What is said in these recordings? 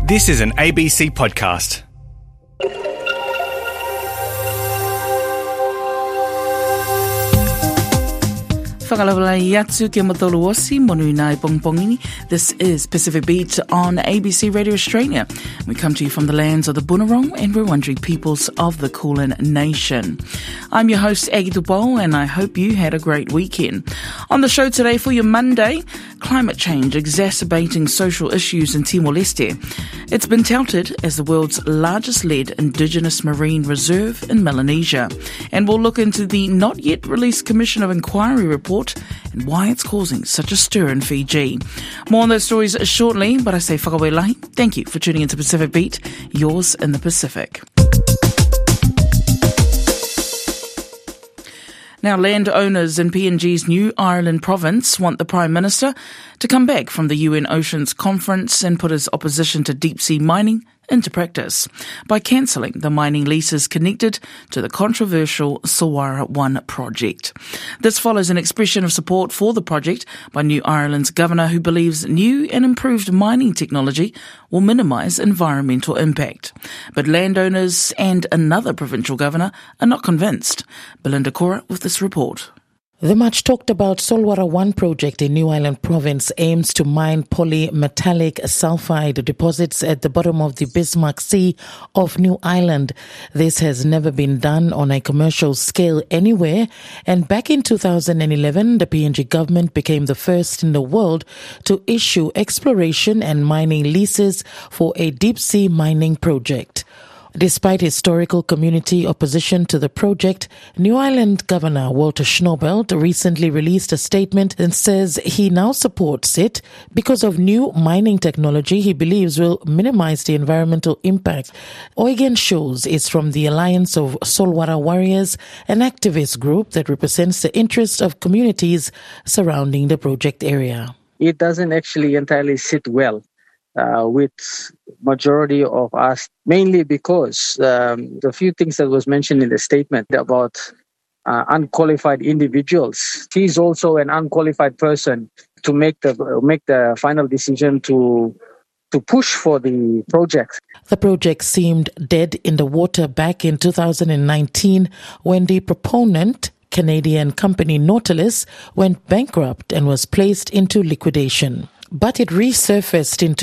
This is an ABC podcast. Whakalawalai atu kia matolo osi, monu nai pongpongini. This is Pacific Beat on ABC Radio Australia. We come to you from the lands of the Bunurong and Wurundjeri peoples of the Kulin Nation. I'm your host, Aggie Dubois, and I hope you had a great weekend. On the show today for your Monday, climate change exacerbating social issues in Timor-Leste. It's been touted as the world's largest lead indigenous marine reserve in Melanesia. And we'll look into the not yet released Commission of Inquiry report and why it's causing such a stir in Fiji. More on those stories shortly, but I say whakawelahi. Thank you for tuning into Pacific Beat, yours in the Pacific. Now, landowners in PNG's New Ireland province want the Prime Minister to come back from the UN Oceans Conference and put his opposition to deep-sea mining into practice by cancelling the mining leases connected to the controversial Solwara 1 project. This follows an expression of support for the project by New Ireland's governor, who believes new and improved mining technology will minimise environmental impact. But landowners and another provincial governor are not convinced. Belinda Cora with this report. The much-talked-about Solwara 1 project in New Ireland province aims to mine polymetallic sulfide deposits at the bottom of the Bismarck Sea of New Ireland. This has never been done on a commercial scale anywhere, and back in 2011, the PNG government became the first in the world to issue exploration and mining leases for a deep-sea mining project. Despite historical community opposition to the project, New Ireland Governor Walter Schnobelt recently released a statement and says he now supports it because of new mining technology he believes will minimize the environmental impact. Eugen Schulz is from the Alliance of Solwara Warriors, an activist group that represents the interests of communities surrounding the project area. It doesn't actually entirely sit well with majority of us, mainly because the few things that was mentioned in the statement about unqualified individuals. He's also an unqualified person to make the final decision to push for the project. The project seemed dead in the water back in 2019 when the proponent, Canadian company Nautilus, went bankrupt and was placed into liquidation. But it resurfaced in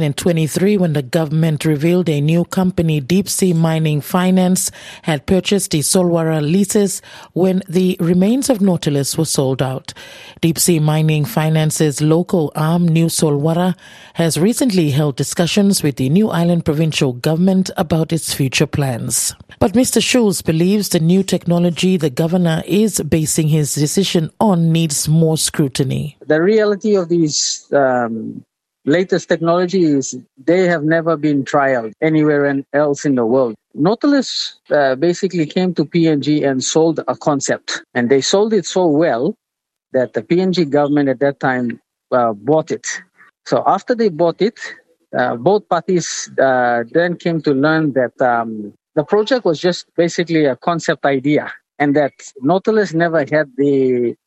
2023 when the government revealed a new company, Deep Sea Mining Finance, had purchased the Solwara leases when the remains of Nautilus were sold out. Deep Sea Mining Finance's local arm, New Solwara, has recently held discussions with the New Ireland provincial government about its future plans. But Mr. Schulz believes the new technology the governor is basing his decision on needs more scrutiny. The reality of these latest technology is they have never been trialed anywhere else in the world. Nautilus basically came to PNG and sold a concept, and they sold it so well that the PNG government at that time bought it. So after they bought it, both parties then came to learn that the project was just basically a concept idea, and that Nautilus never had the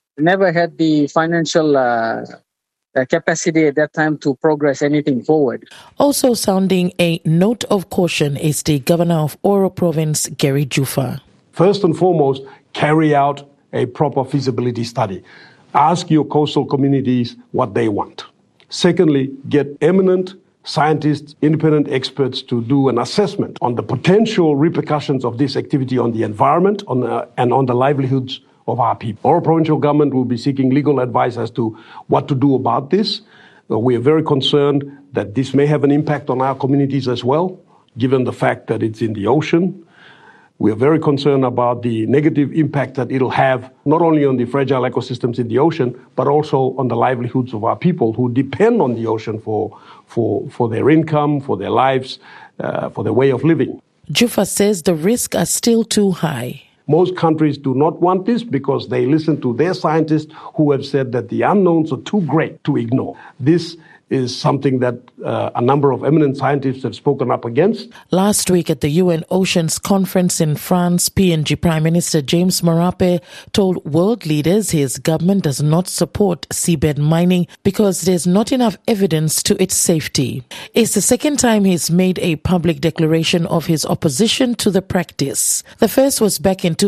financial capacity at that time to progress anything forward. Also sounding a note of caution is the governor of Oro Province, Gary Juffa. First and foremost, carry out a proper feasibility study. Ask your coastal communities what they want. Secondly, get eminent scientists, independent experts to do an assessment on the potential repercussions of this activity on the environment and on the livelihoods of our people. Our provincial government will be seeking legal advice as to what to do about this. We are very concerned that this may have an impact on our communities as well, given the fact that it's in the ocean. We are very concerned about the negative impact that it'll have not only on the fragile ecosystems in the ocean, but also on the livelihoods of our people who depend on the ocean for their income, for their lives, for their way of living. Juffa says the risks are still too high. Most countries do not want this because they listen to their scientists who have said that the unknowns are too great to ignore. This is something that a number of eminent scientists have spoken up against. Last week at the UN Oceans Conference in France, PNG Prime Minister James Marape told world leaders his government does not support seabed mining because there's not enough evidence to its safety. It's the second time he's made a public declaration of his opposition to the practice. The first was back in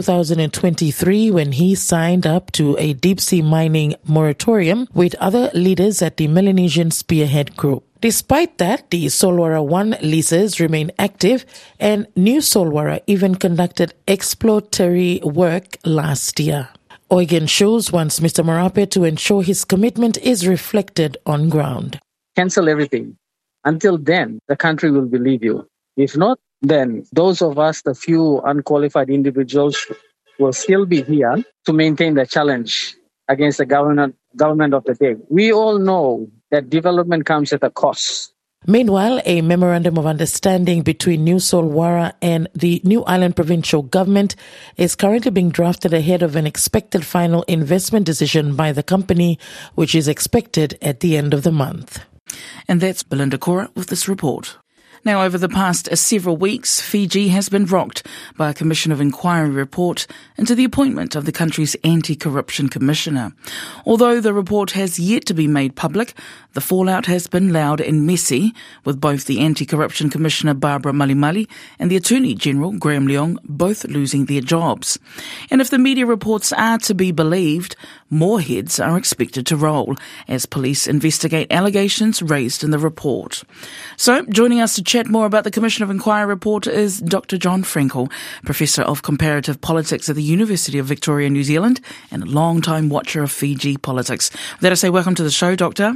2023 when he signed up to a deep-sea mining moratorium with other leaders at the Melanesian Spearhead Group. Despite that, the Solwara 1 leases remain active, and New Solwara even conducted exploratory work last year. Eugen Schulz wants Mr. Marape to ensure his commitment is reflected on ground. Cancel everything. Until then, the country will believe you. If not, then those of us, the few unqualified individuals, will still be here to maintain the challenge against the government of the day. We all know that development comes at a cost. Meanwhile, a memorandum of understanding between New Solwara and the New Ireland provincial government is currently being drafted ahead of an expected final investment decision by the company, which is expected at the end of the month. And that's Belinda Cora with this report. Now, over the past several weeks, Fiji has been rocked by a Commission of Inquiry report into the appointment of the country's anti-corruption commissioner. Although the report has yet to be made public, the fallout has been loud and messy, with both the anti-corruption commissioner Barbara Malimali and the Attorney General Graham Leong both losing their jobs. And if the media reports are to be believed, more heads are expected to roll as police investigate allegations raised in the report. So, joining us to chat more about the Commission of Inquiry report is Dr. John Frankel, Professor of Comparative Politics at the University of Victoria, New Zealand, and a long-time watcher of Fiji politics. With that, I say welcome to the show, Doctor.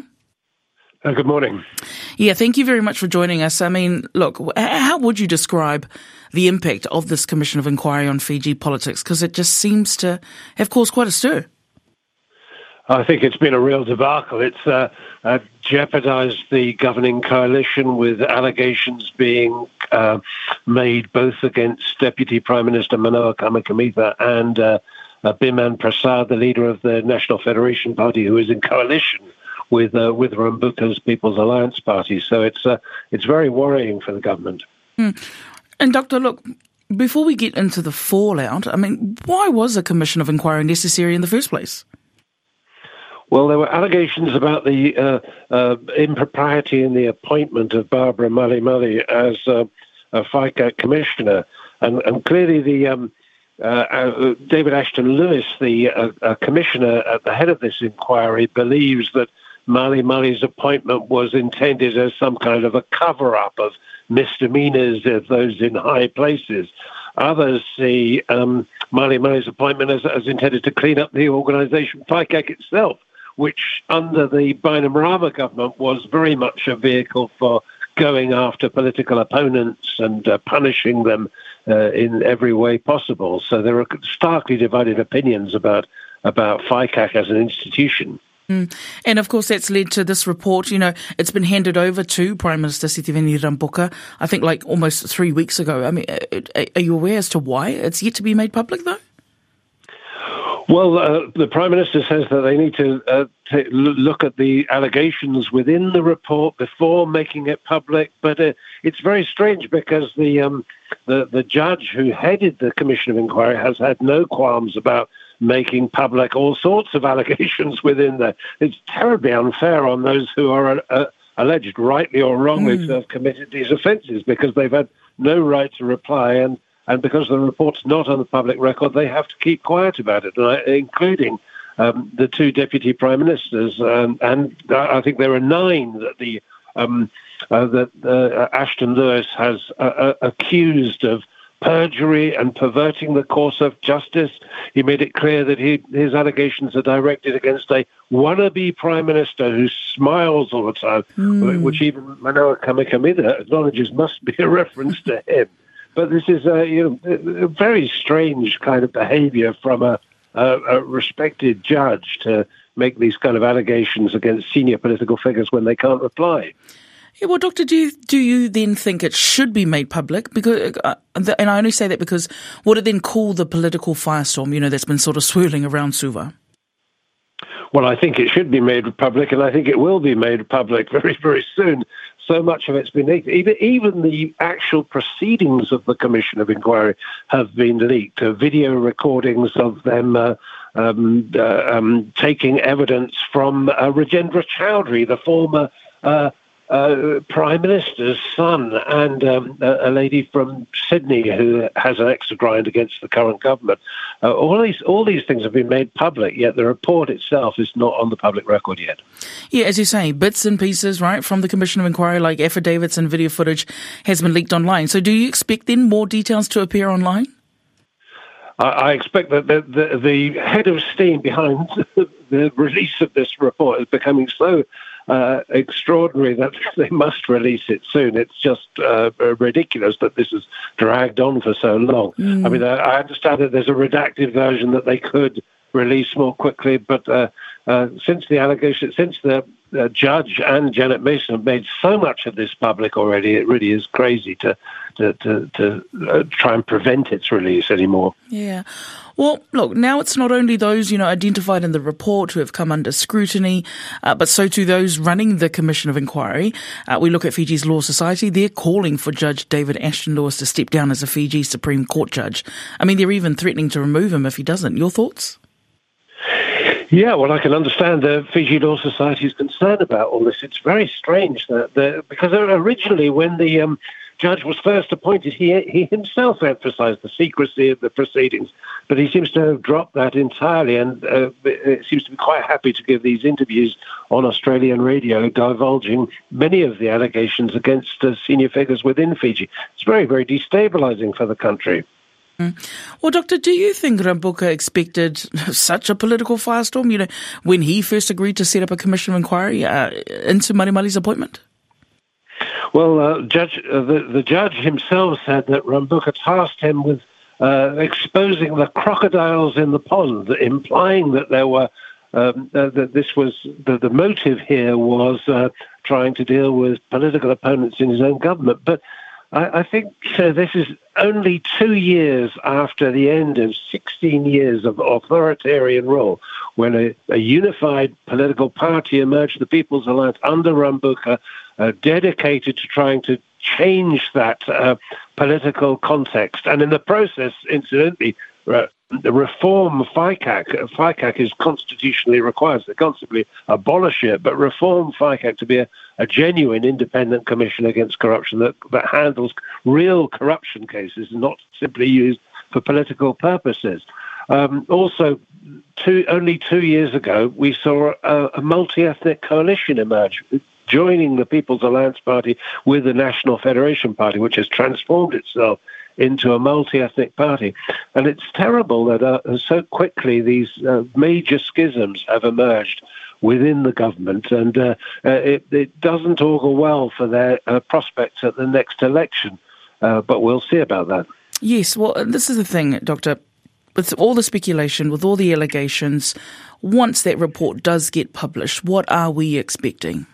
Good morning. Yeah, thank you very much for joining us. I mean, look, how would you describe the impact of this Commission of Inquiry on Fiji politics? Because it just seems to have caused quite a stir. I think it's been a real debacle. It's jeopardized the governing coalition with allegations being made both against Deputy Prime Minister Manoa Kamikamica and Biman Prasad, the leader of the National Federation Party, who is in coalition with Rambuka's People's Alliance Party. So it's very worrying for the government. And Doctor, look, before we get into the fallout, I mean, why was a Commission of Inquiry necessary in the first place? Well, there were allegations about the impropriety in the appointment of Barbara Malimali as a FICA commissioner. And clearly the David Ashton Lewis, the commissioner at the head of this inquiry, believes that Malimali's appointment was intended as some kind of a cover-up of misdemeanors of those in high places. Others see Malimali's appointment as intended to clean up the organisation FICAC itself, which under the Bainimarama government was very much a vehicle for going after political opponents and punishing them in every way possible. So there are starkly divided opinions about FICAC as an institution. And of course that's led to this report. You know, it's been handed over to Prime Minister Sitiveni Rabuka, I think like almost 3 weeks ago. I mean, are you aware as to why it's yet to be made public though? Well, the Prime Minister says that they need to look at the allegations within the report before making it public. But it's very strange because the judge who headed the Commission of Inquiry has had no qualms about making public all sorts of allegations within there. It's terribly unfair on those who are alleged, rightly or wrongly, to have committed these offences because they've had no right to reply and because the report's not on the public record, they have to keep quiet about it, including the two deputy prime ministers. And I think there are 9 that Ashton Lewis has accused of perjury and perverting the course of justice. He made it clear that his allegations are directed against a wannabe prime minister who smiles all the time, which even Manoa Kamikamica acknowledges must be a reference to him. But this is a very strange kind of behaviour from a respected judge to make these kind of allegations against senior political figures when they can't reply. Yeah, well, Doctor, do you then think it should be made public? Because, and I only say that because would it then cool the political firestorm, that's been sort of swirling around Suva? Well, I think it should be made public, and I think it will be made public very, very soon. So much of it's been leaked. Even the actual proceedings of the Commission of Inquiry have been leaked. Video recordings of them taking evidence from Rajendra Chowdhury, the former Prime Minister's son, and a lady from Sydney who has an extra grind against the current government. All these things have been made public, yet the report itself is not on the public record yet. Yeah, as you say, bits and pieces, right, from the Commission of Inquiry, like affidavits and video footage, has been leaked online. So do you expect then more details to appear online? I expect that the head of steam behind the release of this report is becoming so extraordinary that they must release it soon. It's just ridiculous that this has dragged on for so long. I mean, I understand that there's a redacted version that they could release more quickly, but since the judge and Janet Mason have made so much of this public already, it really is crazy to try and prevent its release anymore. Yeah. Well, look, now it's not only those, identified in the report who have come under scrutiny, but so too those running the Commission of Inquiry. We look at Fiji's Law Society. They're calling for Judge David Ashton Lewis to step down as a Fiji Supreme Court judge. I mean, they're even threatening to remove him if he doesn't. Your thoughts? Yeah, well, I can understand the Fiji Law Society's concern about all this. It's very strange because originally when the judge was first appointed, he himself emphasized the secrecy of the proceedings, but he seems to have dropped that entirely, and it seems to be quite happy to give these interviews on Australian radio divulging many of the allegations against senior figures within Fiji. It's very, very destabilizing for the country. Well, Doctor, do you think Rabuka expected such a political firestorm, when he first agreed to set up a Commission of Inquiry into Marimali's appointment? Well, the judge himself said that Rabuka tasked him with exposing the crocodiles in the pond, implying that there were that this was the motive here was trying to deal with political opponents in his own government. But I think this is only 2 years after the end of 16 years of authoritarian rule, when a unified political party emerged, the People's Alliance, under Rabuka, dedicated to trying to change that political context. And in the process, incidentally, the reform FICAC is constitutionally required. So they constantly abolish it, but reform FICAC to be a genuine independent commission against corruption that handles real corruption cases and not simply used for political purposes. Also, only 2 years ago, we saw a multi-ethnic coalition emerge, joining the People's Alliance Party with the National Federation Party, which has transformed itself into a multi-ethnic party. And it's terrible that so quickly these major schisms have emerged within the government, and it doesn't augur well for their prospects at the next election. But we'll see about that. Yes, well, this is the thing, Doctor. With all the speculation, with all the allegations, once that report does get published, what are we expecting?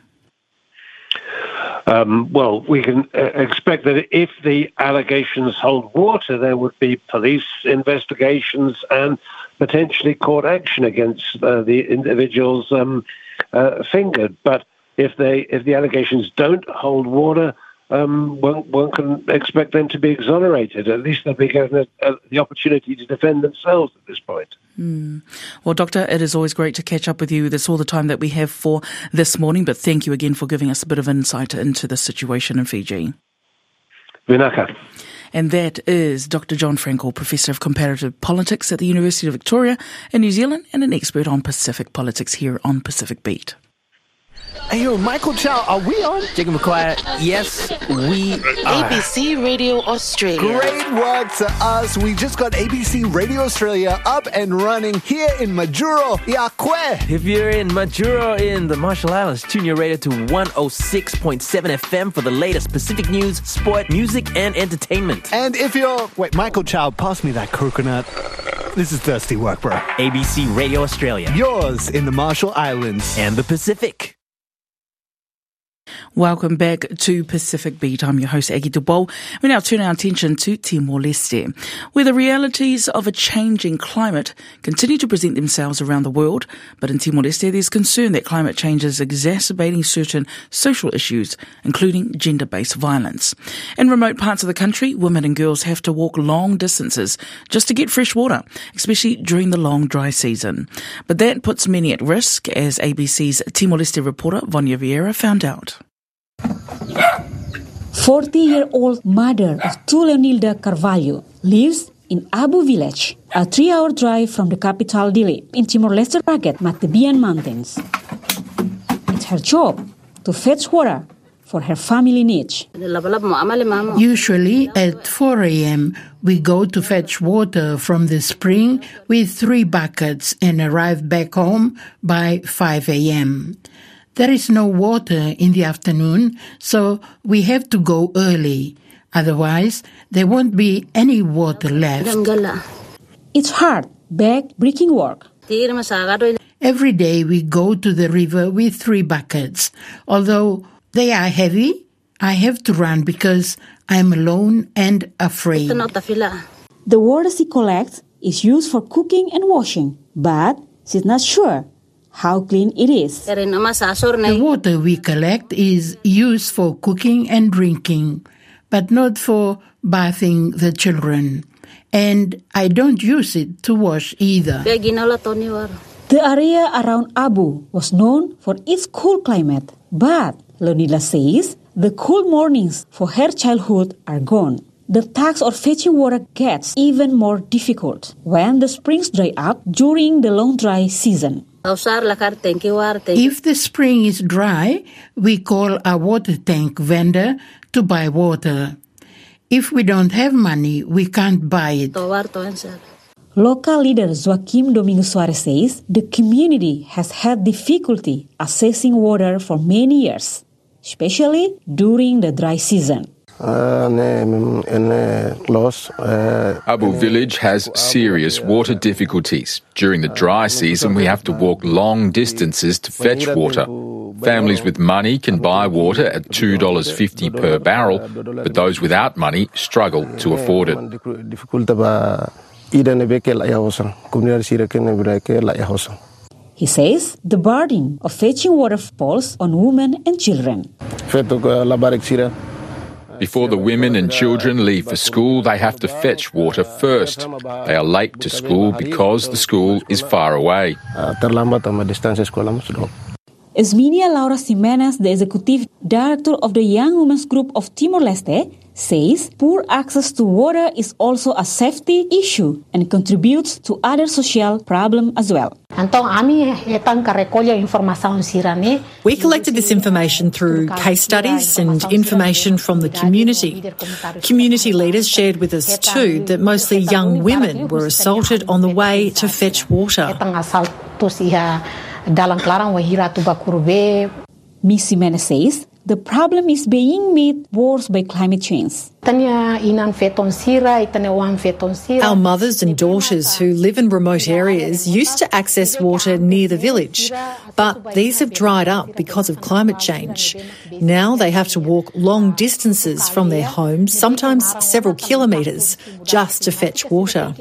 Well, we can expect that if the allegations hold water, there would be police investigations and potentially court action against the individuals fingered. But if the allegations don't hold water, one can expect them to be exonerated. At least they'll be given the opportunity to defend themselves at this point. Well, Doctor, it is always great to catch up with you. That's all the time that we have for this morning, but thank you again for giving us a bit of insight into the situation in Fiji. Vinaka. And that is Dr. John Frankel, Professor of Comparative Politics at the University of Victoria in New Zealand and an expert on Pacific politics here on Pacific Beat. Hey, yo, Michael Chow, are we on? Jacob McQuire, yes, we are. ABC Radio Australia. Great work to us. We just got ABC Radio Australia up and running here in Majuro, Iaque. If you're in Majuro in the Marshall Islands, tune your radio to 106.7 FM for the latest Pacific news, sport, music, and entertainment. And if you're... Wait, Michael Chow, pass me that coconut. This is thirsty work, bro. ABC Radio Australia. Yours in the Marshall Islands. And the Pacific. Welcome back to Pacific Beat. I'm your host, Aggie Dubol. We now turn our attention to Timor-Leste, where the realities of a changing climate continue to present themselves around the world. But in Timor-Leste, there's concern that climate change is exacerbating certain social issues, including gender-based violence. In remote parts of the country, women and girls have to walk long distances just to get fresh water, especially during the long dry season. But that puts many at risk, as ABC's Timor-Leste reporter, Vanya Vieira, found out. 40-year-old mother of two Leonilda Carvalho lives in Abu Village, a 3-hour drive from the capital Dili, in Timor-Leste rugged Matabian Mountains. It's her job to fetch water for her family needs. Usually at 4 a.m. we go to fetch water from the spring with 3 buckets and arrive back home by 5 a.m. There is no water in the afternoon, so we have to go early. Otherwise, there won't be any water left. It's hard, back-breaking work. Every day we go to the river with 3 buckets. Although they are heavy, I have to run because I'm alone and afraid. The water she collects is used for cooking and washing, but she's not sure how clean it is. The water we collect is used for cooking and drinking, but not for bathing the children. And I don't use it to wash either. The area around Abu was known for its cool climate, but Leonilda says the cool mornings for her childhood are gone. The task of fetching water gets even more difficult when the springs dry up during the long dry season. If the spring is dry, we call a water tank vendor to buy water. If we don't have money, we can't buy it. Local leader Joaquim Domingos Soares says the community has had difficulty accessing water for many years, especially during the dry season. Abu Village has serious water difficulties. During the dry season, we have to walk long distances to fetch water. Families with money can buy water at $2.50 per barrel, but those without money struggle to afford it. He says the burden of fetching water falls on women and children. Before the women and children leave for school, they have to fetch water first. They are late to school because the school is far away. Esminia Laura Jimenez, the executive director of the Young Women's Group of Timor-Leste, says poor access to water is also a safety issue and contributes to other social problems as well. We collected this information through case studies and information from the community. Community leaders shared with us too that mostly young women were assaulted on the way to fetch water. Ms. Jimenez says the problem is being made worse by climate change. Our mothers and daughters who live in remote areas used to access water near the village, but these have dried up because of climate change. Now they have to walk long distances from their homes, sometimes several kilometres, just to fetch water.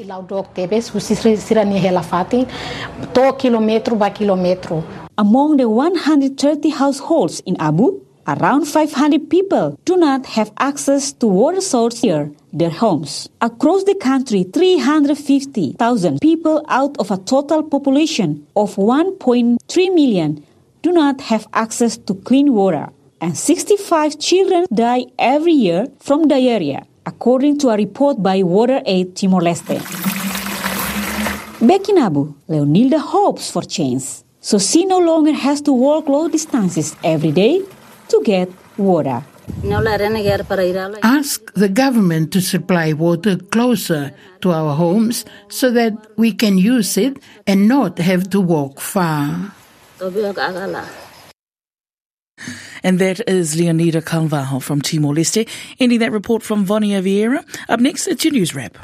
Among the 130 households in Abu, around 500 people do not have access to water source near their homes. Across the country, 350,000 people out of a total population of 1.3 million do not have access to clean water, and 65 children die every year from diarrhea, according to a report by WaterAid Timor-Leste. Back in Abu, Leonilda hopes for change, so she no longer has to walk long distances every day to get water. Ask the government to supply water closer to our homes so that we can use it and not have to walk far. And that is Leonilda Carvalho from Timor-Leste, ending that report from Vanya Vieira. Up next, it's your news wrap.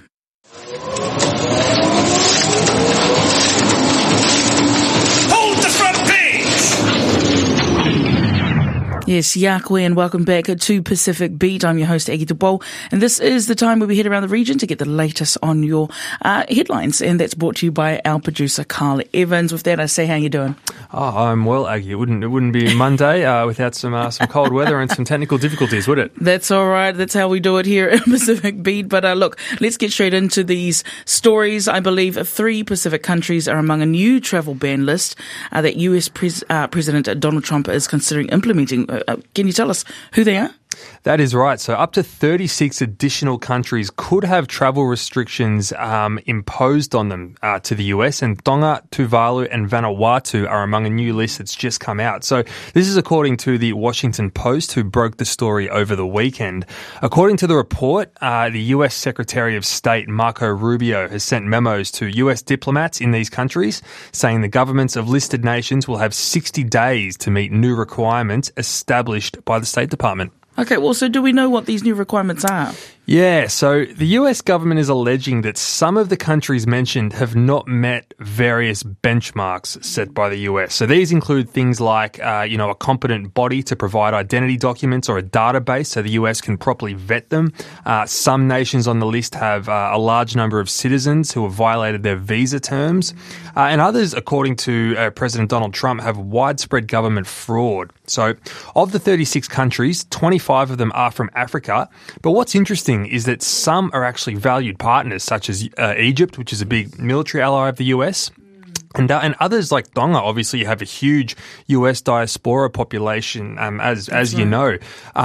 Yes, Yakwe, and welcome back to Pacific Beat. I'm your host, Aggie Dubois, and this is the time where we head around the region to get the latest on your headlines, and that's brought to you by our producer, Carl Evans. With that, I say, how you doing? Oh, I'm well, Aggie. It wouldn't be Monday without some cold weather and some technical difficulties, would it? That's all right. That's how we do it here at Pacific Beat. But look, let's get straight into these stories. I believe 3 Pacific countries are among a new travel ban list that US President Donald Trump is considering implementing. Can you tell us who they are? That is right. So up to 36 additional countries could have travel restrictions imposed on them to the US, and Tonga, Tuvalu and Vanuatu are among a new list that's just come out. So this is according to the Washington Post, who broke the story over the weekend. According to the report, the US Secretary of State Marco Rubio has sent memos to US diplomats in these countries saying the governments of listed nations will have 60 days to meet new requirements established by the State Department. Okay, well, so do we know what these new requirements are? Yeah, so the US government is alleging that some of the countries mentioned have not met various benchmarks set by the US. So these include things like, a competent body to provide identity documents or a database so the US can properly vet them. Some nations on the list have a large number of citizens who have violated their visa terms. And others, according to President Donald Trump, have widespread government fraud. So of the 36 countries, 25 of them are from Africa. But what's interesting is that some are actually valued partners, such as Egypt, which is a big military ally of the US. And others like Tonga, obviously, have a huge US diaspora population, as you know.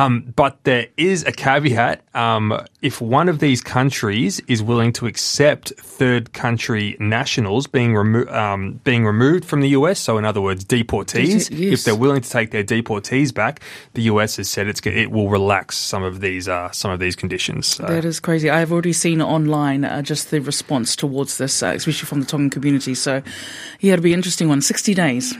But there is a caveat. If one of these countries is willing to accept third country nationals being removed from the US, so in other words, deportees, yes. If they're willing to take their deportees back, the US has said it will relax some of these conditions. So. That is crazy. I've already seen online just the response towards this, especially from the Tongan community. So. Yeah, it'll be an interesting one. 60 days.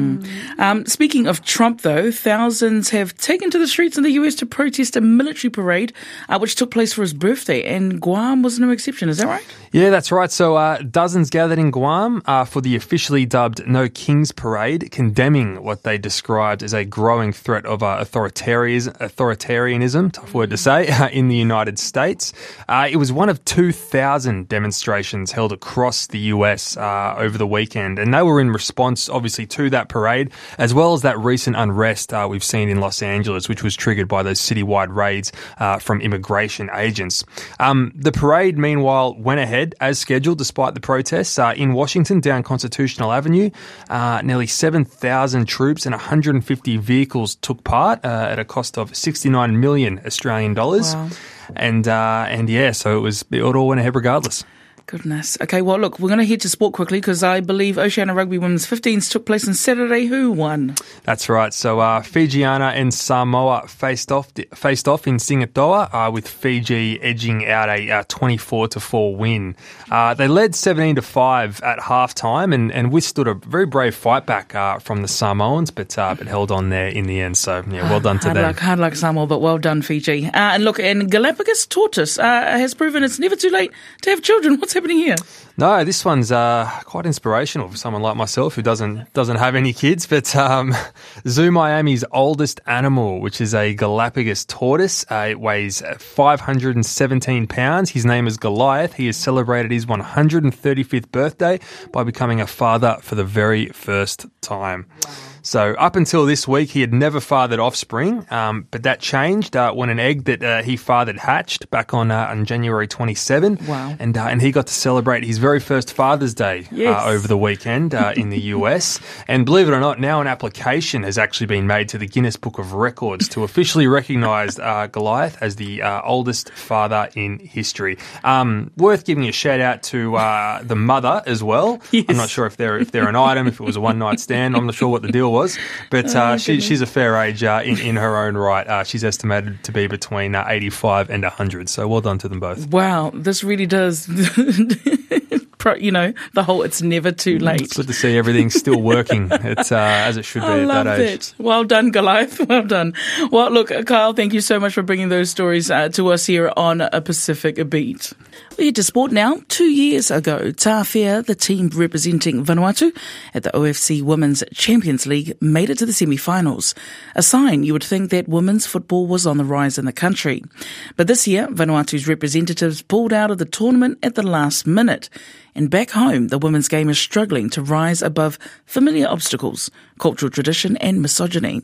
Speaking of Trump, though, thousands have taken to the streets in the US to protest a military parade, which took place for his birthday, and Guam was no exception. Is that right? Yeah, that's right. So dozens gathered in Guam for the officially dubbed No Kings Parade, condemning what they described as a growing threat of authoritarianism, tough word to say, in the United States. It was one of 2,000 demonstrations held across the US over the weekend, and they were in response, obviously, to that parade, as well as that recent unrest we've seen in Los Angeles, which was triggered by those citywide raids from immigration agents. The parade, meanwhile, went ahead as scheduled despite the protests. In Washington, down Constitutional Avenue, nearly 7,000 troops and 150 vehicles took part at a cost of 69 million Australian dollars. Wow. And yeah, so it all went ahead regardless. Goodness. Okay, well, look, we're going to head to sport quickly because I believe Oceania Rugby Women's 15s took place on Saturday. Who won? That's right. So Fijiana and Samoa faced off in Singatoa with Fiji edging out a 24-4 win. They led 17-5 at halftime and withstood a very brave fight back from the Samoans, but held on there in the end. So, yeah, well done to them. Hard luck, Samoa, but well done, Fiji. And look, and Galapagos tortoise has proven it's never too late to have children. What's happening here? No, this one's quite inspirational for someone like myself who doesn't have any kids. But Zoo Miami's oldest animal, which is a Galapagos tortoise, it weighs 517 pounds. His name is Goliath. He has celebrated his 135th birthday by becoming a father for the very first time. Wow. So up until this week, he had never fathered offspring, but that changed when an egg that he fathered hatched back on January 27. Wow. And he got to celebrate his very first Father's Day over the weekend in the US. And believe it or not, now an application has actually been made to the Guinness Book of Records to officially recognise Goliath as the oldest father in history. Worth giving a shout out to the mother as well. Yes. I'm not sure if they're an item, if it was a one-night stand. I'm not sure what the deal was. But she's a fair age in her own right. She's estimated to be between 85 and 100. So well done to them both. Wow, this really does the whole it's never too late. It's good to see everything's still working. It's as it should be at that age. It. Well done, Goliath. Well done. Well, look, Kyle, thank you so much for bringing those stories to us here on A Pacific Beat. We head to sport now. 2 years ago, Tāwhia, the team representing Vanuatu at the OFC Women's Champions League, made it to the semi-finals. A sign you would think that women's football was on the rise in the country. But this year, Vanuatu's representatives pulled out of the tournament at the last minute. And back home, the women's game is struggling to rise above familiar obstacles, cultural tradition and misogyny.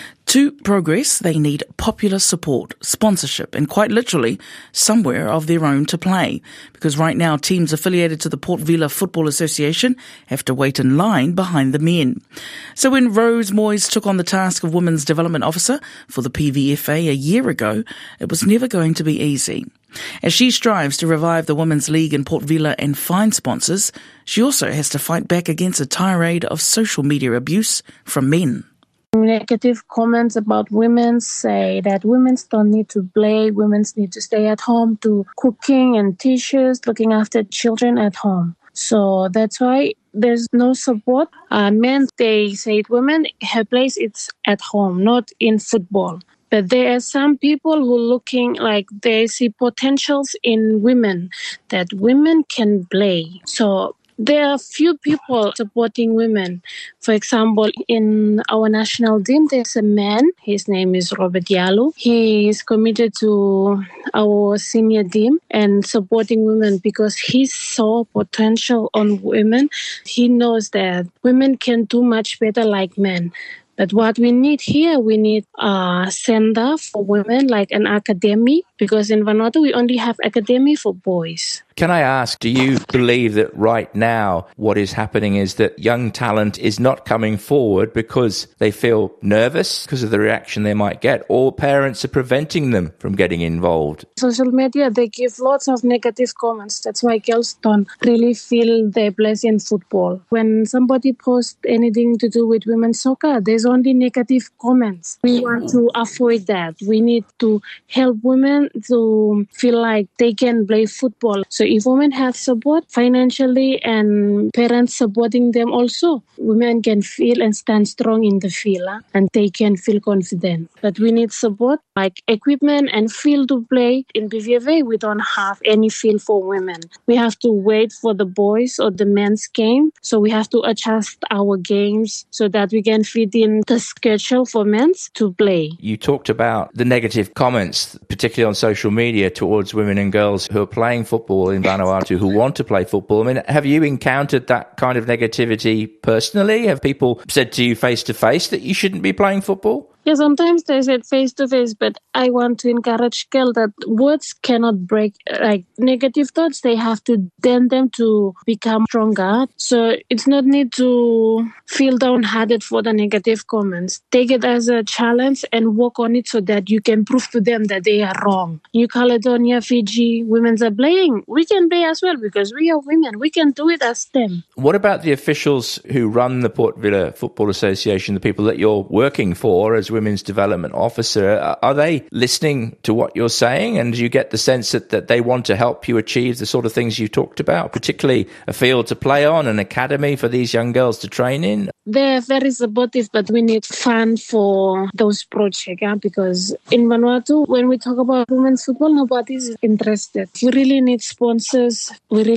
To progress, they need popular support, sponsorship, and quite literally, somewhere of their own to play. Because right now, teams affiliated to the Port Vila Football Association have to wait in line behind the men. So when Rose Moyes took on the task of Women's Development Officer for the PVFA a year ago, it was never going to be easy. As she strives to revive the Women's League in Port Vila and find sponsors, she also has to fight back against a tirade of social media abuse from men. Negative comments about women say that women don't need to play, women need to stay at home to cooking and dishes, looking after children at home. So that's why there's no support. Men, they say women, her place is at home, not in football. But there are some people who are looking like they see potentials in women, that women can play. So there are few people supporting women. For example, in our national team, there's a man. His name is Robert Yalu. He is committed to our senior team and supporting women because he saw potential on women. He knows that women can do much better like men. But what we need here, we need a center for women, like an academy, because in Vanuatu we only have academy for boys. Can I ask, do you believe that right now what is happening is that young talent is not coming forward because they feel nervous because of the reaction they might get, or parents are preventing them from getting involved? Social media, they give lots of negative comments. That's why girls don't really feel their place in football. When somebody posts anything to do with women's soccer, there's only negative comments. We want to avoid that. We need to help women to feel like they can play football. So if women have support financially and parents supporting them also, women can feel and stand strong in the field and they can feel confident. But we need support like equipment and field to play. In PVFA, we don't have any field for women. We have to wait for the boys or the men's game. So we have to adjust our games so that we can fit in the schedule for men to play. You talked about the negative comments, particularly on social media, towards women and girls who are playing football in Vanuatu, who want to play football. I mean, have you encountered that kind of negativity personally? Have people said to you face to face that you shouldn't be playing football? Yeah, sometimes they said face to face, but I want to encourage girls that words cannot break, like negative thoughts, they have to bend them to become stronger. So it's not need to feel downhearted for the negative comments. Take it as a challenge and work on it so that you can prove to them that they are wrong. New Caledonia, Fiji, women are playing. We can play as well because we are women. We can do it as them. What about the officials who run the Port Vila Football Association, the people that you're working for as Women's Development Officer? Are they listening to what you're saying? And do you get the sense that they want to help you achieve the sort of things you talked about, particularly a field to play on, an academy for these young girls to train in? They're very supportive, but we need funds for those projects, because in Vanuatu, when we talk about women's football, nobody is interested. We really need sponsors.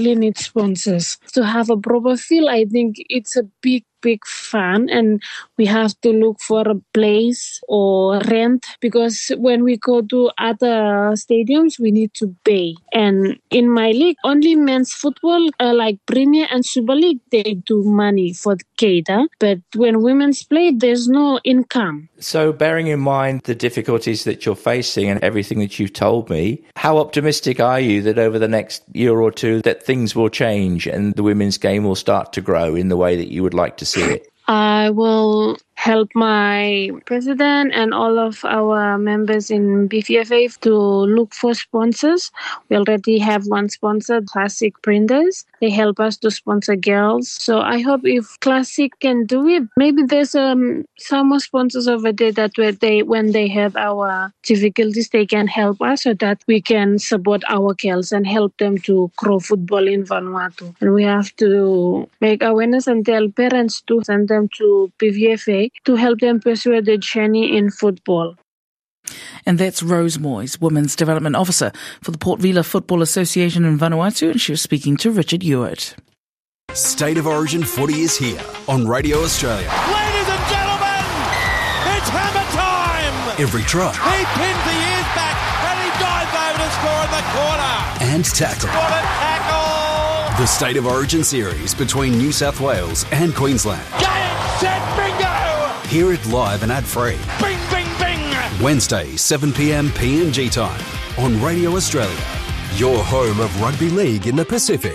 To have a proper field, I think it's a big fun, and we have to look for a place or rent, because when we go to other stadiums we need to pay. And in my league, only men's football like Premier and Super League, they do money for the cater, but when women's play there's no income. So bearing in mind the difficulties that you're facing and everything that you've told me, how optimistic are you that over the next year or two that things will change and the women's game will start to grow in the way that you would like to see it? I will help my president and all of our members in BVFA to look for sponsors. We already have one sponsor, Classic Printers. They help us to sponsor girls. So I hope if Classic can do it, maybe there's some more sponsors over there that when they have our difficulties, they can help us so that we can support our girls and help them to grow football in Vanuatu. And we have to make awareness and tell parents to send them to BVFA to help them pursue their journey in football. And that's Rose Moyes, Women's Development Officer for the Port Vila Football Association in Vanuatu, and she was speaking to Richard Ewart. State of Origin footy is here on Radio Australia. Ladies and gentlemen, it's hammer time! Every try. He pins the ears back and he dives over to score in the corner. And tackle. What a tackle! The State of Origin series between New South Wales and Queensland. Game, set, bingo! Hear it live and ad-free. Bing, bing, bing! Wednesday, 7 p.m. PNG time on Radio Australia. Your home of rugby league in the Pacific.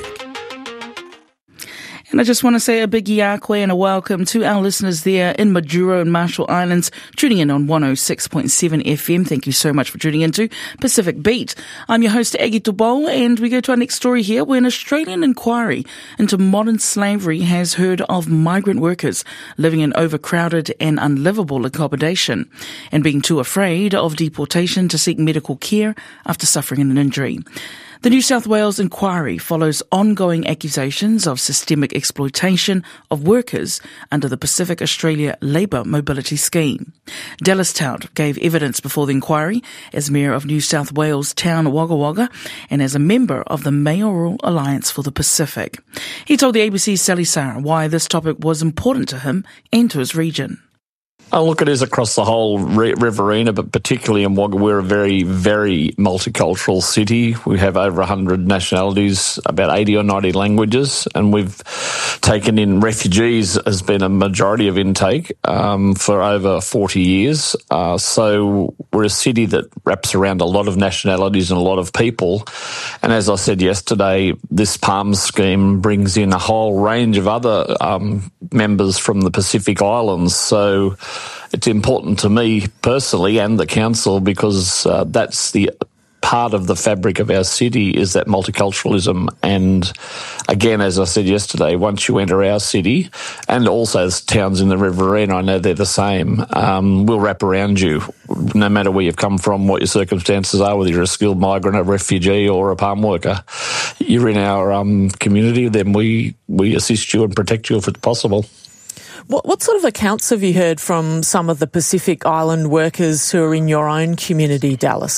And I just want to say a big yakwe and a welcome to our listeners there in Majuro and Marshall Islands, tuning in on 106.7 FM. Thank you so much for tuning in to Pacific Beat. I'm your host, Aggie Tubol, and we go to our next story here, where an Australian inquiry into modern slavery has heard of migrant workers living in overcrowded and unlivable accommodation and being too afraid of deportation to seek medical care after suffering an injury. The New South Wales inquiry follows ongoing accusations of systemic exploitation of workers under the Pacific Australia Labour Mobility Scheme. Dallas Tout gave evidence before the inquiry as Mayor of New South Wales town Wagga Wagga and as a member of the Mayoral Alliance for the Pacific. He told the ABC's Sally Sarah why this topic was important to him and to his region. Look, it is across the whole Riverina, but particularly in Wagga. We're a very, very multicultural city. We have over 100 nationalities, about 80 or 90 languages, and we've taken in refugees has been a majority of intake for over 40 years. So we're a city that wraps around a lot of nationalities and a lot of people. And as I said yesterday, this PALM scheme brings in a whole range of other members from the Pacific Islands. So it's important to me personally and the council because that's the part of the fabric of our city is that multiculturalism. And again, as I said yesterday, once you enter our city and also towns in the Riverina, I know they're the same, we'll wrap around you no matter where you've come from, what your circumstances are, whether you're a skilled migrant, a refugee or a palm worker. You're in our community, then we assist you and protect you if it's possible. What sort of accounts have you heard from some of the Pacific Island workers who are in your own community, Dallas?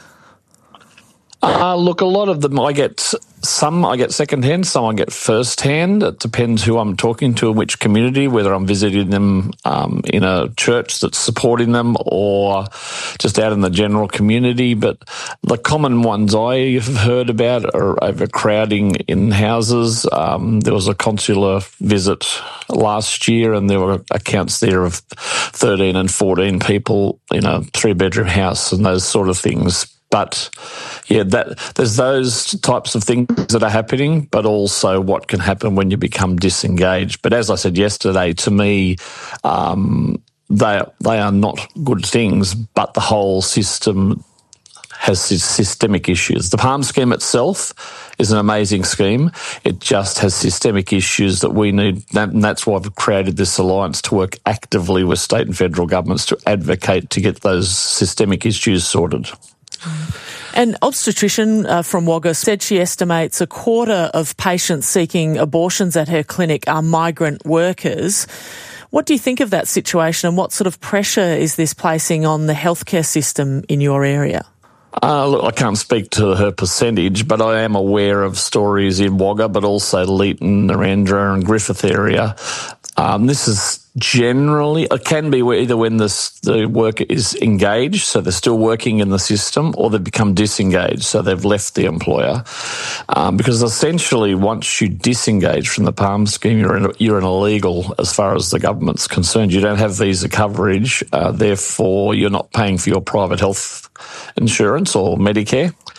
Look, a lot of them I get second-hand, some I get first-hand. It depends who I'm talking to and which community, whether I'm visiting them in a church that's supporting them or just out in the general community. But the common ones I've heard about are overcrowding in houses. There was a consular visit last year and there were accounts there of 13 and 14 people in a 3-bedroom house and those sort of things. But yeah, there's those types of things that are happening, but also what can happen when you become disengaged. But as I said yesterday, to me, they are not good things, but the whole system has systemic issues. The PALM scheme itself is an amazing scheme. It just has systemic issues that we need, and that's why we've created this alliance to work actively with state and federal governments to advocate to get those systemic issues sorted. An obstetrician from Wagga said she estimates a quarter of patients seeking abortions at her clinic are migrant workers. What do you think of that situation and what sort of pressure is this placing on the healthcare system in your area? Look, I can't speak to her percentage, but I am aware of stories in Wagga, but also Leeton, Narendra and Griffith area. This is generally, it can be either when the worker is engaged, so they're still working in the system, or they become disengaged, so they've left the employer. Because essentially, once you disengage from the PALM scheme, you're an illegal as far as the government's concerned. You don't have visa coverage, therefore you're not paying for your private health insurance or Medicare.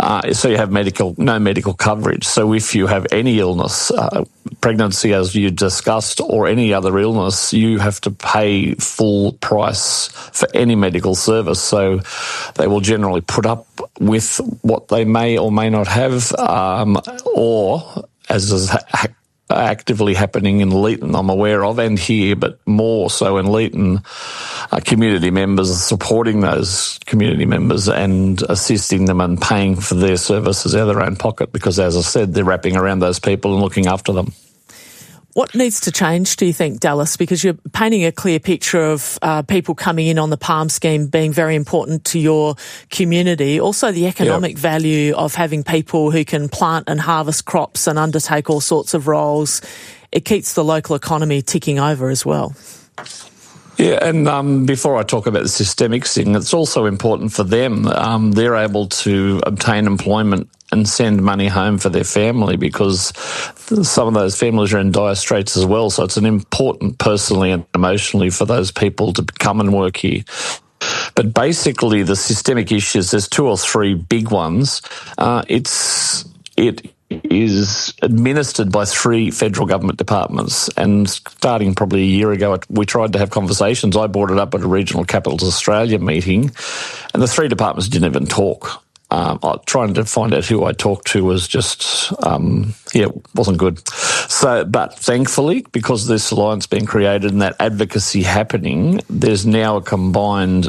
So you have no medical coverage. So if you have any illness, pregnancy as you discussed, or any other illness, you have to pay full price for any medical service. So they will generally put up with what they may or may not have, or as is actively happening in Leeton, I'm aware of, and here, but more so in Leeton, community members are supporting those community members and assisting them and paying for their services out of their own pocket because, as I said, they're wrapping around those people and looking after them. What needs to change, do you think, Dallas? Because you're painting a clear picture of people coming in on the PALM scheme being very important to your community. Also, the economic value of having people who can plant and harvest crops and undertake all sorts of roles. It keeps the local economy ticking over as well. Yeah, and before I talk about the systemic thing, it's also important for them. They're able to obtain employment and send money home for their family because some of those families are in dire straits as well. So it's an important personally and emotionally for those people to come and work here. But basically the systemic issues, there's 2 or 3 big ones. It is administered by 3 federal government departments, and starting probably a year ago, we tried to have conversations. I brought it up at a Regional Capitals Australia meeting, and the 3 departments didn't even talk. Trying to find out who I talked to was just, wasn't good. So, but thankfully, because this alliance being created and that advocacy happening, there's now a combined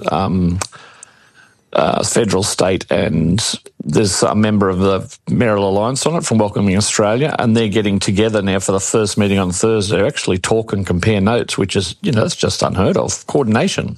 federal, state, and there's a member of the Mayoral Alliance on it from Welcoming Australia, and they're getting together now for the first meeting on Thursday to actually talk and compare notes, which is, it's just unheard of. Coordination.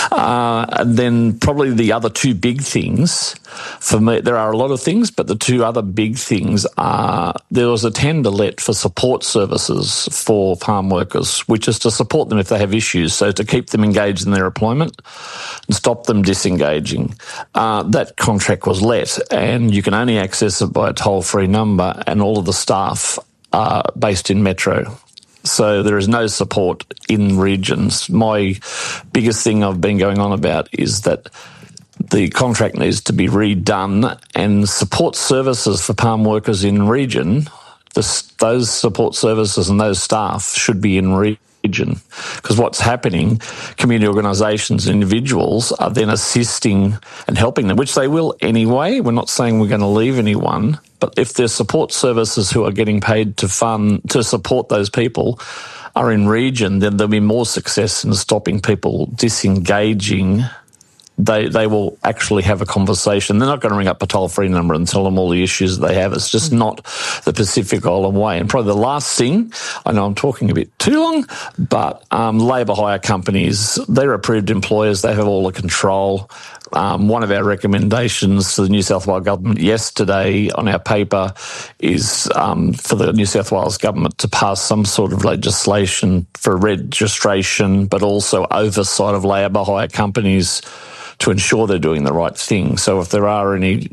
And then probably the other 2 big things for me, there are a lot of things, but the 2 other big things are there was a tender let for support services for farm workers, which is to support them if they have issues, so to keep them engaged in their employment and stop them disengaging. That contract was let, and you can only access it by a toll-free number, and all of the staff are based in Metro. So there is no support in regions. My biggest thing I've been going on about is that the contract needs to be redone, and support services for palm workers in region, those support services and those staff should be in region. Because what's happening, community organisations, individuals are then assisting and helping them, which they will anyway. We're not saying we're going to leave anyone, but if there's support services who are getting paid to support those people are in region, then there'll be more success in stopping people disengaging. They will actually have a conversation. They're not going to ring up a toll-free number and tell them all the issues they have. It's just not the Pacific Island way. And probably the last thing, I know I'm talking a bit too long, but labour hire companies, they're approved employers. They have all the control. One of our recommendations to the New South Wales government yesterday on our paper is for the New South Wales government to pass some sort of legislation for registration, but also oversight of labour hire companies to ensure they're doing the right thing. So if there are any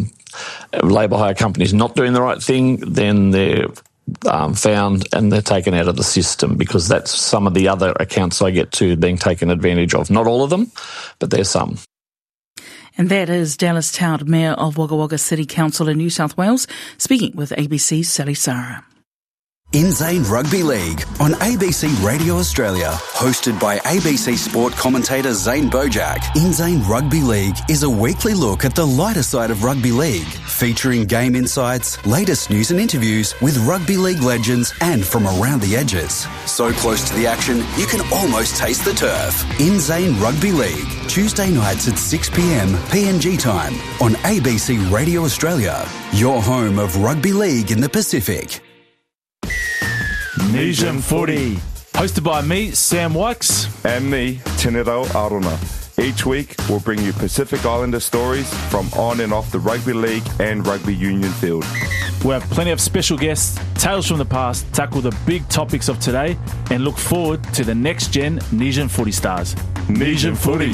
labour hire companies not doing the right thing, then they're found and they're taken out of the system, because that's some of the other accounts I get to being taken advantage of. Not all of them, but there's some. And that is Dallas Tout, Mayor of Wagga Wagga City Council in New South Wales, speaking with ABC's Sally Sarah. Inzane Rugby League on ABC Radio Australia, hosted by ABC Sport commentator Zane Bojack. Inzane Rugby League is a weekly look at the lighter side of rugby league, featuring game insights, latest news and interviews with rugby league legends and from around the edges. So close to the action, you can almost taste the turf. Inzane Rugby League, Tuesday nights at 6 p.m. PNG time on ABC Radio Australia, your home of rugby league in the Pacific. Nation Footy, hosted by me, Sam Wykes. And me, Tinero Aruna. Each week, we'll bring you Pacific Islander stories from on and off the rugby league and rugby union field. We have plenty of special guests, tales from the past, tackle the big topics of today, and look forward to the next-gen Nation Footy stars. Nation Footy.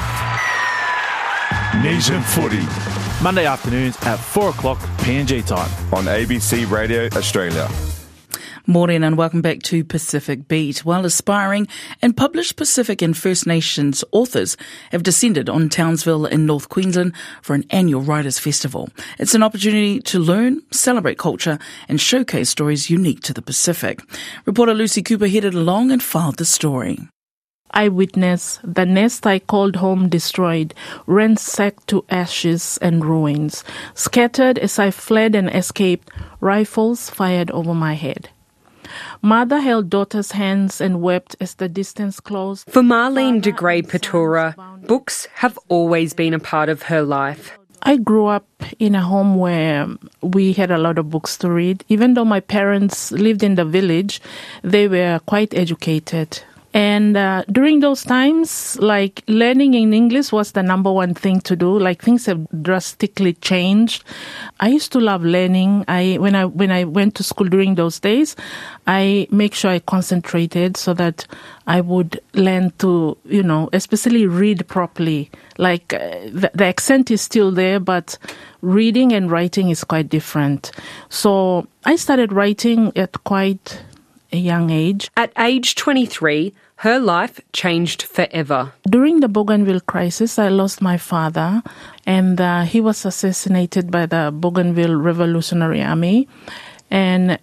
Nation Footy. Monday afternoons at 4 o'clock PNG time. On ABC Radio Australia. Morning and welcome back to Pacific Beat. Well, aspiring and published Pacific and First Nations authors have descended on Townsville in North Queensland for an annual Writers' Festival. It's an opportunity to learn, celebrate culture and showcase stories unique to the Pacific. Reporter Lucy Cooper headed along and filed the story. I witnessed the nest I called home destroyed, ransacked to ashes and ruins. Scattered as I fled and escaped, rifles fired over my head. Mother held daughter's hands and wept as the distance closed. For Marlene de Grey Patora, books have always been a part of her life. I grew up in a home where we had a lot of books to read. Even though my parents lived in the village, they were quite educated. And during those times, like learning in English was the number one thing to do. Like things have drastically changed. I used to love learning. When I went to school during those days, I make sure I concentrated so that I would learn to, especially read properly. Like the accent is still there, but reading and writing is quite different. So I started writing at quite a young age. At age 23, her life changed forever. During the Bougainville crisis, I lost my father, and he was assassinated by the Bougainville Revolutionary Army. And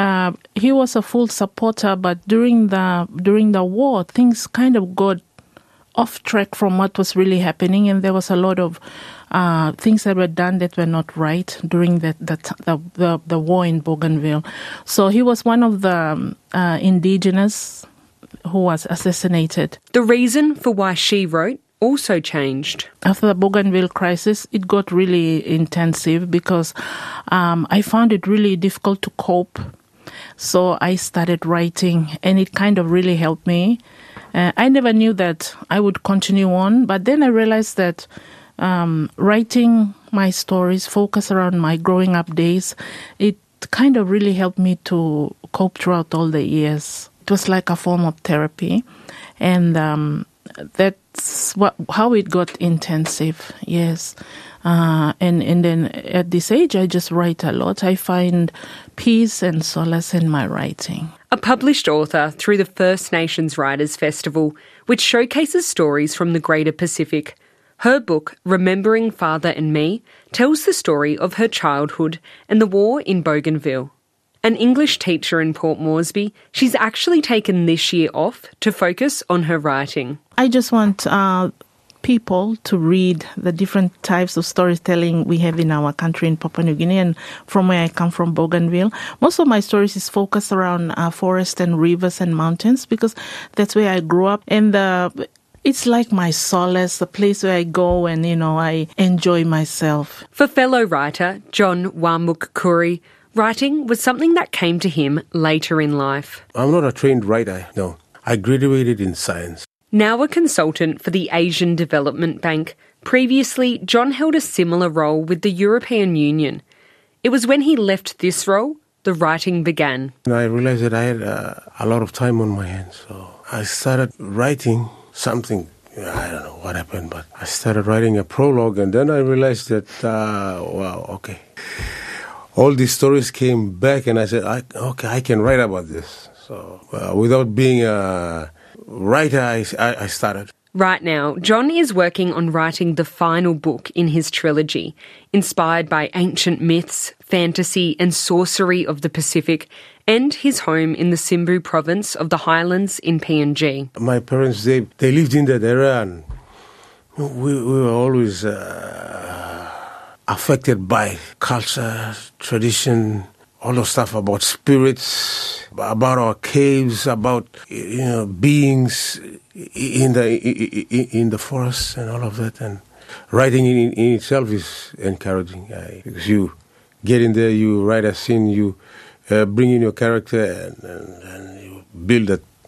he was a full supporter, but during the war, things kind of got off track from what was really happening, and there was a lot of things that were done that were not right during the war in Bougainville. So he was one of the indigenous who was assassinated. The reason for why she wrote also changed. After the Bougainville crisis, it got really intensive because I found it really difficult to cope. So I started writing, and it kind of really helped me. I never knew that I would continue on, but then I realized that writing my stories, focus around my growing up days, it kind of really helped me to cope throughout all the years. It was like a form of therapy, and that's how it got intensive, yes. And then at this age, I just write a lot. I find peace and solace in my writing. A published author through the First Nations Writers' Festival, which showcases stories from the Greater Pacific. Her book, Remembering Father and Me, tells the story of her childhood and the war in Bougainville. An English teacher in Port Moresby, she's actually taken this year off to focus on her writing. I just want people to read the different types of storytelling we have in our country in Papua New Guinea, and from where I come from, Bougainville. Most of my stories is focused around forest and rivers and mountains because that's where I grew up. And it's like my solace, the place where I go and, I enjoy myself. For fellow writer John Wamuk Kuri, writing was something that came to him later in life. I'm not a trained writer, no. I graduated in science. Now a consultant for the Asian Development Bank, previously John held a similar role with the European Union. It was when he left this role, the writing began. I realized that I had a lot of time on my hands, so I started writing something. I don't know what happened, but I started writing a prologue, and then I realized that, okay. All these stories came back, and I said, I can write about this. So without being a writer, I started. Right now, John is working on writing the final book in his trilogy, inspired by ancient myths, fantasy and sorcery of the Pacific, and his home in the Simbu province of the Highlands in PNG. My parents, they lived in that area, and we were always affected by culture, tradition, all the stuff about spirits, about our caves, about beings in the forest and all of that. And writing in itself is encouraging because you get in there, you write a scene, you bring in your character, and you build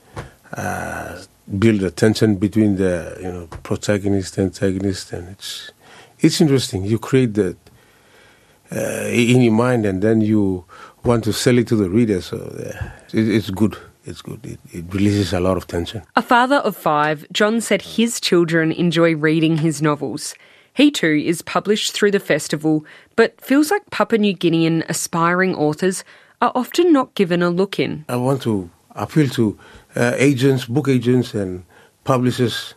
a tension between the protagonist and antagonist, and it's interesting. You create that in your mind, and then you want to sell it to the reader. So it's good. It's good. It releases a lot of tension. A father of 5, John said his children enjoy reading his novels. He too is published through the festival, but feels like Papua New Guinean aspiring authors are often not given a look in. I want to appeal to agents, book agents and publishers,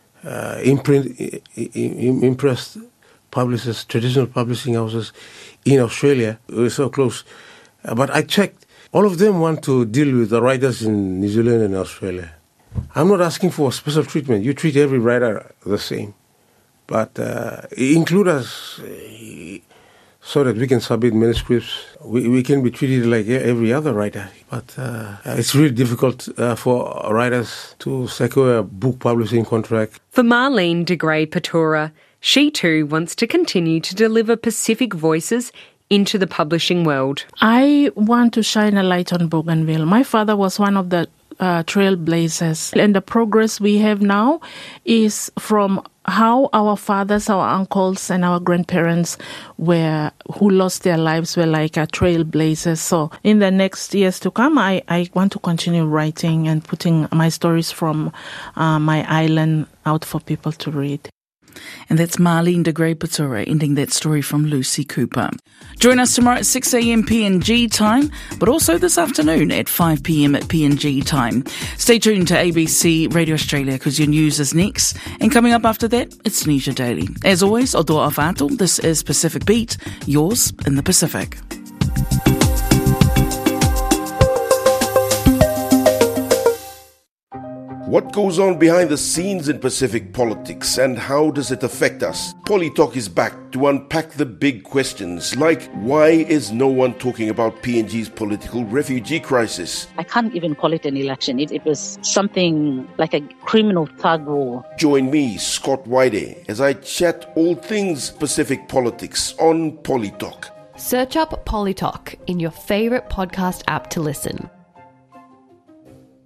impressed publishers, traditional publishing houses in Australia. We're so close. But I checked. All of them want to deal with the writers in New Zealand and Australia. I'm not asking for special treatment. You treat every writer the same. But include us so that we can submit manuscripts. We can be treated like every other writer. But it's really difficult for writers to secure a book publishing contract. For Marlene de Grey Patora, she too wants to continue to deliver Pacific voices into the publishing world. I want to shine a light on Bougainville. My father was one of the trailblazers. And the progress we have now is from how our fathers, our uncles, and our grandparents who lost their lives were like trailblazers. So in the next years to come, I want to continue writing and putting my stories from my island out for people to read. And that's Marlene de Grey Patora ending that story from Lucy Cooper. Join us tomorrow at 6 a.m. PNG time, but also this afternoon at 5 p.m. at PNG time. Stay tuned to ABC Radio Australia because your news is next. And coming up after that, it's Tunisia Daily. As always, Odoa Avato, this is Pacific Beat, yours in the Pacific. What goes on behind the scenes in Pacific politics and how does it affect us? Polytalk is back to unpack the big questions like why is no one talking about PNG's political refugee crisis? I can't even call it an election. It was something like a criminal thug war. Join me, Scott White, as I chat all things Pacific politics on Polytalk. Search up Polytalk in your favourite podcast app to listen.